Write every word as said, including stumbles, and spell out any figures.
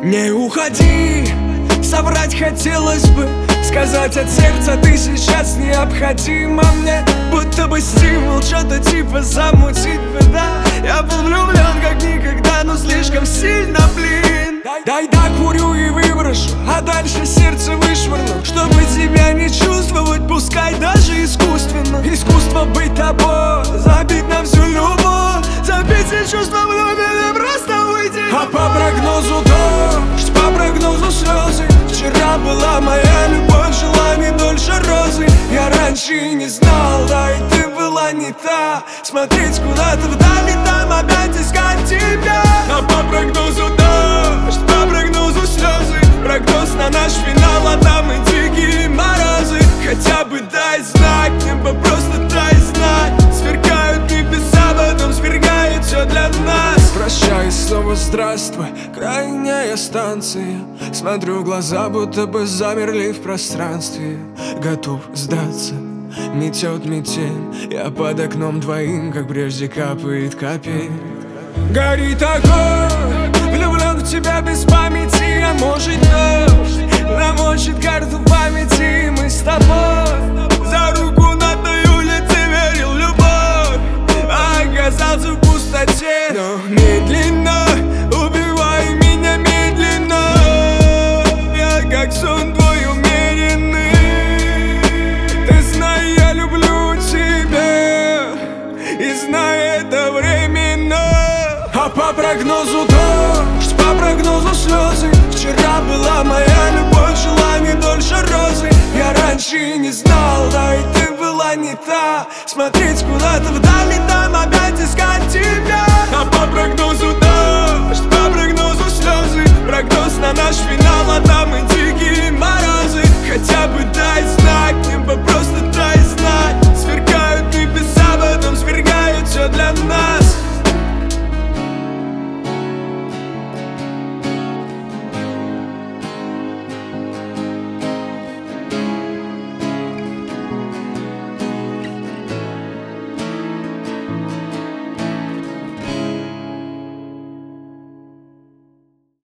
Не уходи, соврать хотелось бы, сказать от сердца ты сейчас необходима мне. Будто бы стимул, что-то типа замутить бы, да. Я был влюблен как никогда, но слишком сильно, блин. Дай докурю и выброшу, а дальше сердце вышвырну, чтобы тебя не чувствовать, пускай даже искусственно. Искусство быть тобой, забить на всю любовь, забить все чувства вновь или просто уйти. А по прогнозу дождь, по прогнозу слезы. Вчера была моя любовь, жила не дольше розы. Я раньше и не знал, да и ты была не та. Смотреть куда-то вдали, там опять искать тебя. А по прогнозу дождь, по прогнозу слезы. Прогноз на наш финал, а там и дикие морозы. Хотя бы дай знать, небо просто дай знать. Сверкают небеса, потом свергает все для нас. Прощай, снова здравствуй, крайняя станция. Смотрю в глаза, будто бы замерли в пространстве. Готов сдаться, метет метель. Я под окном двоим, как прежде капает капель. Горит огонь, влюблен в тебя без памяти. А может дождь намочит карту памяти. Мы с тобой за руку на той улице верил в любовь, а оказался в пустоте. Но медленно, убивай меня медленно. Я как сон твой умеренный. Ты знай, я люблю тебя, и знай, это временно. А по прогнозу дождь, по прогнозу слезы. Вчера была моя любовь, жила не дольше розы. Я раньше и не знал, да и ты была не та. Смотри